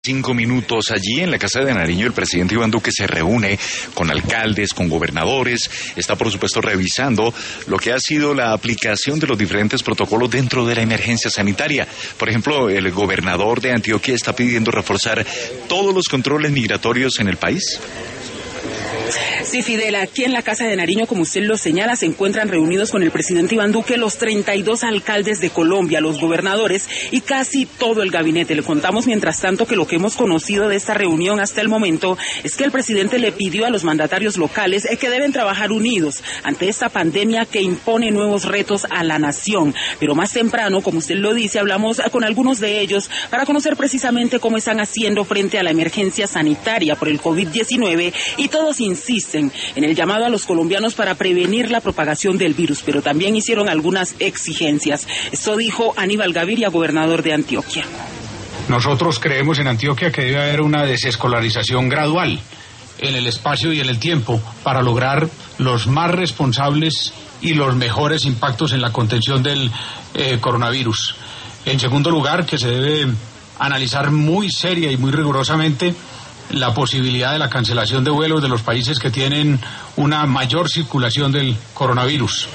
5 minutos. Allí en la Casa de Nariño el presidente Iván Duque se reúne con alcaldes, con gobernadores, está por supuesto revisando lo que ha sido la aplicación de los diferentes protocolos dentro de la emergencia sanitaria. Por ejemplo, el gobernador de Antioquia está pidiendo reforzar todos los controles migratorios en el país. Sí, Fidel, aquí en la Casa de Nariño, como usted lo señala, se encuentran reunidos con el presidente Iván Duque los 32 alcaldes de Colombia, los gobernadores y casi todo el gabinete. Le contamos, mientras tanto, que lo que hemos conocido de esta reunión hasta el momento es que el presidente le pidió a los mandatarios locales que deben trabajar unidos ante esta pandemia que impone nuevos retos a la nación. Pero más temprano, como usted lo dice, hablamos con algunos de ellos para conocer precisamente cómo están haciendo frente a la emergencia sanitaria por el COVID-19 y todos insisten en el llamado a los colombianos para prevenir la propagación del virus, pero también hicieron algunas exigencias. Esto dijo Aníbal Gaviria, gobernador de Antioquia. Nosotros creemos en Antioquia que debe haber una desescolarización gradual en el espacio y en el tiempo para lograr los más responsables y los mejores impactos en la contención del coronavirus. En segundo lugar, que se debe analizar muy seria y muy rigurosamente la posibilidad de la cancelación de vuelos de los países que tienen una mayor circulación del coronavirus.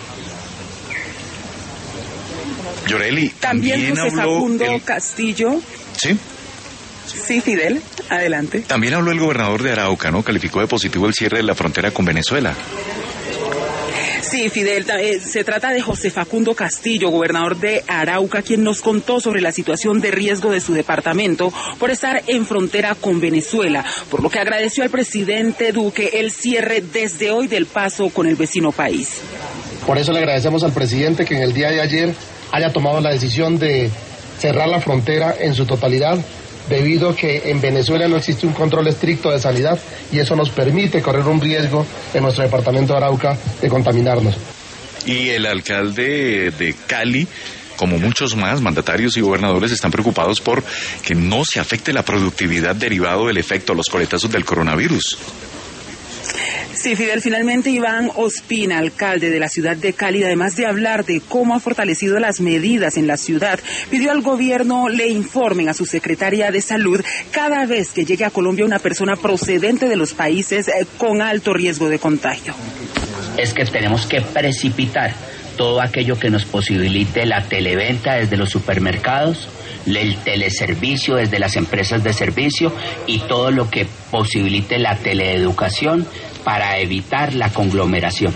Yoreli, también José Facundo Castillo. ¿Sí? Sí, Fidel, adelante. También habló el gobernador de Arauca, ¿no? Calificó de positivo el cierre de la frontera con Venezuela. Sí, Fidel, se trata de José Facundo Castillo, gobernador de Arauca, quien nos contó sobre la situación de riesgo de su departamento por estar en frontera con Venezuela, por lo que agradeció al presidente Duque el cierre desde hoy del paso con el vecino país. Por eso le agradecemos al presidente que en el día de ayer haya tomado la decisión de cerrar la frontera en su totalidad, debido a que en Venezuela no existe un control estricto de sanidad y eso nos permite correr un riesgo en nuestro departamento de Arauca de contaminarnos. Y el alcalde de Cali, como muchos más mandatarios y gobernadores, están preocupados por que no se afecte la productividad derivado del efecto de los coletazos del coronavirus. Sí, Fidel, finalmente Iván Ospina, alcalde de la ciudad de Cali, además de hablar de cómo ha fortalecido las medidas en la ciudad, pidió al gobierno le informen a su secretaria de salud cada vez que llegue a Colombia una persona procedente de los países con alto riesgo de contagio. Es que tenemos que precipitar todo aquello que nos posibilite la televenta desde los supermercados, el teleservicio desde las empresas de servicio y todo lo que posibilite la teleeducación para evitar la conglomeración.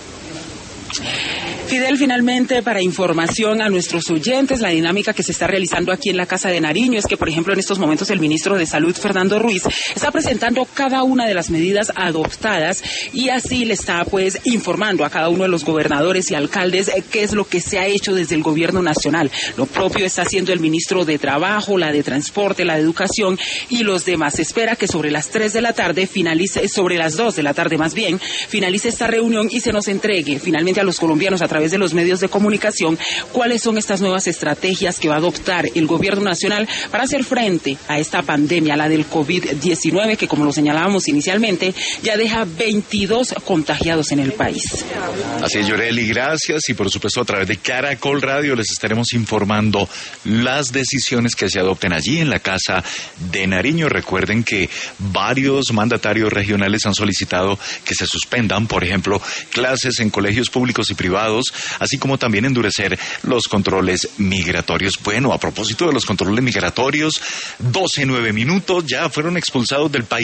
Fidel, finalmente, para información a nuestros oyentes, la dinámica que se está realizando aquí en la Casa de Nariño es que, por ejemplo, en estos momentos el ministro de Salud, Fernando Ruiz, está presentando cada una de las medidas adoptadas y así le está, pues, informando a cada uno de los gobernadores y alcaldes qué es lo que se ha hecho desde el gobierno nacional. Lo propio está haciendo el ministro de Trabajo, la de Transporte, la de Educación y los demás. Se espera que sobre las 3 de la tarde finalice, sobre las 2 de la tarde más bien, finalice esta reunión y se nos entregue finalmente a los colombianos a través de los medios de comunicación cuáles son estas nuevas estrategias que va a adoptar el gobierno nacional para hacer frente a esta pandemia, la del COVID-19, que como lo señalábamos inicialmente, ya deja 22 contagiados en el país. Así es, Yoreli, gracias, y por supuesto a través de Caracol Radio les estaremos informando las decisiones que se adopten allí en la Casa de Nariño. Recuerden que varios mandatarios regionales han solicitado que se suspendan, por ejemplo, clases en colegios públicos y privados, así como también endurecer los controles migratorios. Bueno, a propósito de los controles migratorios, 12:09, ya fueron expulsados del país